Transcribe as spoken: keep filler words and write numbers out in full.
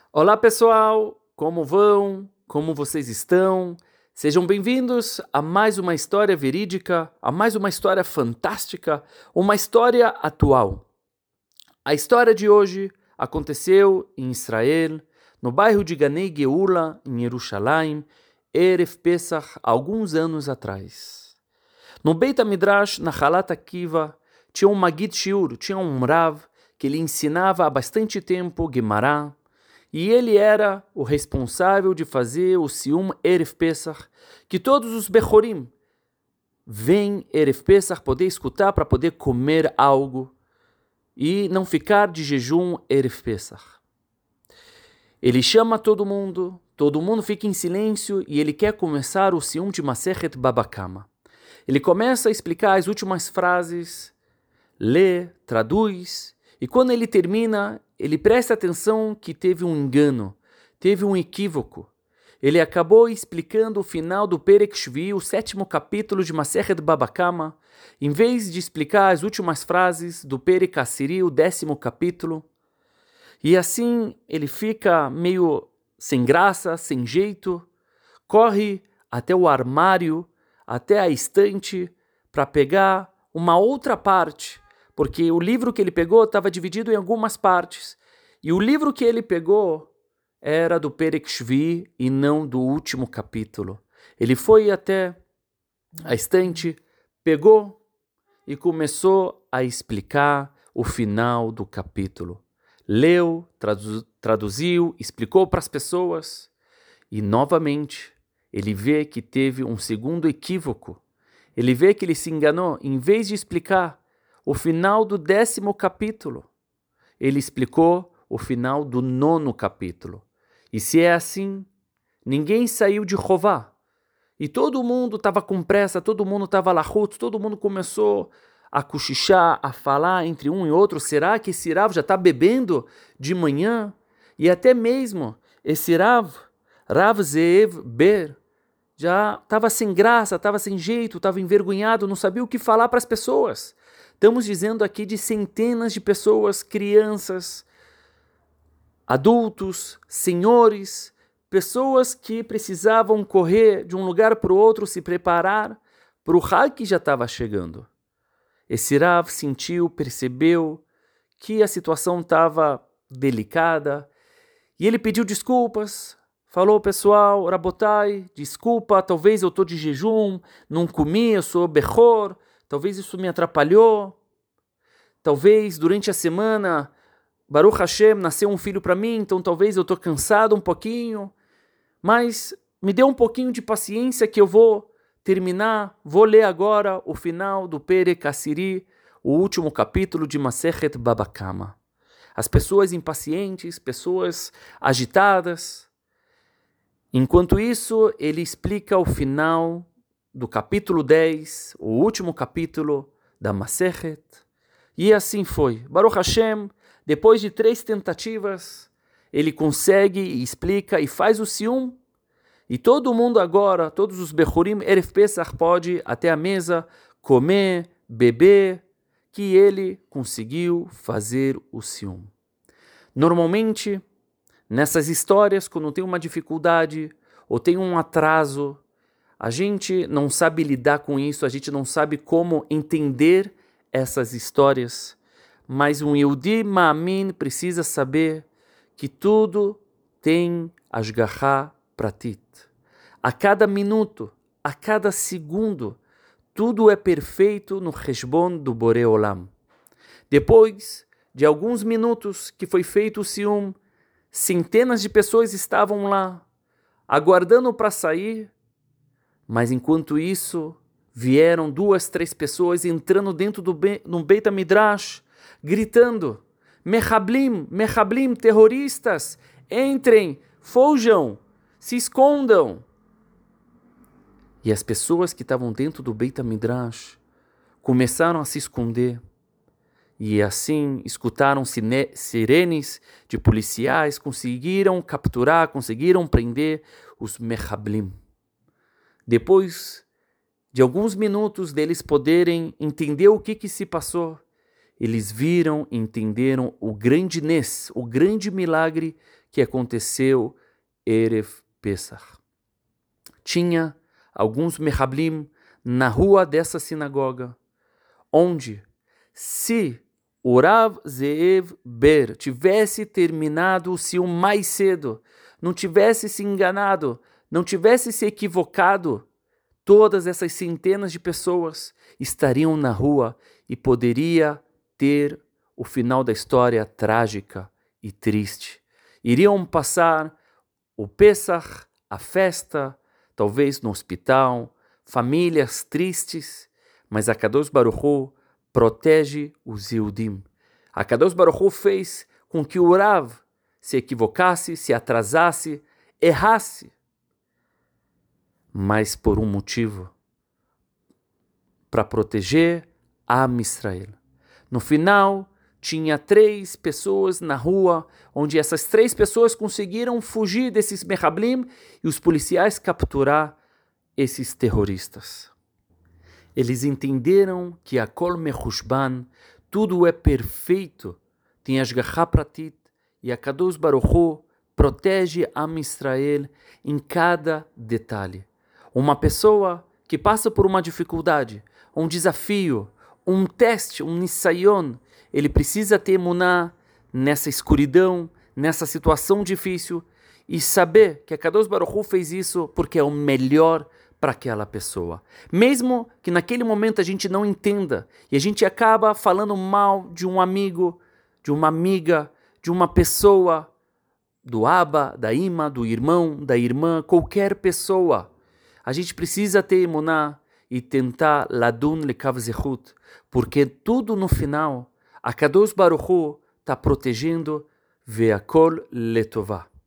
Olá pessoal, como vão? Como vocês estão? Sejam bem-vindos a mais uma história verídica, a mais uma história fantástica, uma história atual. A história de hoje aconteceu em Israel, no bairro de Ganei Geula, em Jerusalém, Erev Pesach, alguns anos atrás. No Beit HaMidrash, na Halat Akiva, tinha um Magid Shiur, tinha um Rav, que ele ensinava há bastante tempo Gemara, e ele era o responsável de fazer o Sium Erev Pesach, que todos os Bechorim vêm Erev Pesach poder escutar para poder comer algo e não ficar de jejum Erev Pesach. Ele chama todo mundo, todo mundo fica em silêncio e ele quer começar o Sium de Masechet Baba Kama. Ele começa a explicar as últimas frases, lê, traduz, e quando ele termina, ele presta atenção que teve um engano, teve um equívoco. Ele acabou explicando o final do Perek Shvi, o sétimo capítulo de Masechet Baba Kama, em vez de explicar as últimas frases do Perek Asiri, o décimo capítulo. E assim ele fica meio sem graça, sem jeito, corre até o armário, até a estante, para pegar uma outra parte, porque o livro que ele pegou estava dividido em algumas partes. E o livro que ele pegou era do Perek Shvi e não do último capítulo. Ele foi até a estante, pegou e começou a explicar o final do capítulo. Leu, tradu- traduziu, explicou para as pessoas e novamente ele vê que teve um segundo equívoco. Ele vê que ele se enganou. Em vez de explicar o final do décimo capítulo, ele explicou o final do nono capítulo. E se é assim, ninguém saiu de Rová. E todo mundo estava com pressa, todo mundo estava lahut, todo mundo começou a cochichar, a falar entre um e outro. Será que esse Rav já está bebendo de manhã? E até mesmo esse Rav, Rav Zeev Ber, já estava sem graça, estava sem jeito, estava envergonhado, não sabia o que falar para as pessoas. Estamos dizendo aqui de centenas de pessoas, crianças, adultos, senhores, pessoas que precisavam correr de um lugar para o outro, se preparar para o Hag que já estava chegando. Esse Rav sentiu, percebeu que a situação estava delicada e ele pediu desculpas. Falou, pessoal, Rabotai, desculpa, talvez eu estou de jejum, não comi, eu sou Bechor, talvez isso me atrapalhou. Talvez durante a semana, Baruch Hashem, nasceu um filho para mim, então talvez eu estou cansado um pouquinho. Mas me dê um pouquinho de paciência que eu vou terminar, vou ler agora o final do Perek Asiri, o último capítulo de Masechet Baba Kama. As pessoas impacientes, pessoas agitadas. Enquanto isso, ele explica o final do capítulo dez, o último capítulo da Masechet. E assim foi. Baruch Hashem, depois de três tentativas, ele consegue e explica e faz o Sium. E todo mundo agora, todos os Bechorim, Erev Pesach, pode até a mesa comer, beber, que ele conseguiu fazer o Sium. Normalmente, nessas histórias, quando tem uma dificuldade ou tem um atraso, a gente não sabe lidar com isso, a gente não sabe como entender essas histórias, mas um Yehudi Ma'amin precisa saber que tudo tem Ashgaha Pratit. A cada minuto, a cada segundo, tudo é perfeito no Cheshbon do Borei Olam. Depois de alguns minutos que foi feito o Sium, centenas de pessoas estavam lá, aguardando para sair, mas enquanto isso, vieram duas, três pessoas entrando dentro do Be- no Beit HaMidrash, gritando, Mechablim, Mechablim, terroristas, entrem, fujam, se escondam. E as pessoas que estavam dentro do Beit HaMidrash começaram a se esconder. E assim escutaram sine- sirenes de policiais, conseguiram capturar, conseguiram prender os Mechablim. Depois de alguns minutos deles poderem entender o que, que se passou, eles viram e entenderam o grande nes, o grande milagre que aconteceu Erev Pesach. Tinha alguns mehablim na rua dessa sinagoga, onde, se o Rav Zeev Ber tivesse terminado o Sium mais cedo, não tivesse se enganado, não tivesse se equivocado, todas essas centenas de pessoas estariam na rua e poderia ter o final da história trágica e triste. Iriam passar o Pesach, a festa, talvez no hospital, famílias tristes, mas a Kadosh Baruch Hu protege os Yehudim. A Kadosh Baruch Hu fez com que o Rav se equivocasse, se atrasasse, errasse, mas por um motivo, para proteger Am Israel. No final, tinha três pessoas na rua, onde essas três pessoas conseguiram fugir desses mehablim e os policiais capturar esses terroristas. Eles entenderam que a Kol Mechushban, tudo é perfeito, tem Ashgacha Pratit, e a Kadosh Baruch Hu protege Am Israel em cada detalhe. Uma pessoa que passa por uma dificuldade, um desafio, um teste, um nisayon, ele precisa ter emuná nessa escuridão, nessa situação difícil, e saber que a Kadosh Baruch Hu fez isso porque é o melhor para aquela pessoa. Mesmo que naquele momento a gente não entenda, e a gente acaba falando mal de um amigo, de uma amiga, de uma pessoa, do Abba, da Ima, do irmão, da irmã, qualquer pessoa. A gente precisa ter emuná e tentar ladun lekav zechut, porque tudo no final, a Kadosh Baruch Hu está protegendo ve'akol letová.